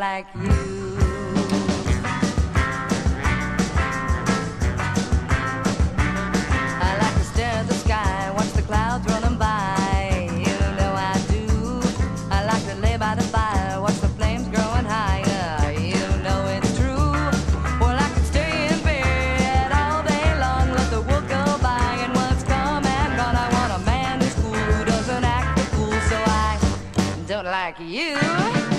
like you. I like to stare at the sky, watch the clouds rolling by. You know I do. I like to lay by the fire, watch the flames growing higher. You know it's true. Well, I could stay in bed all day long, let the world go by, and what's come and gone. I want a man who's cool, who doesn't act the fool, so I don't like you.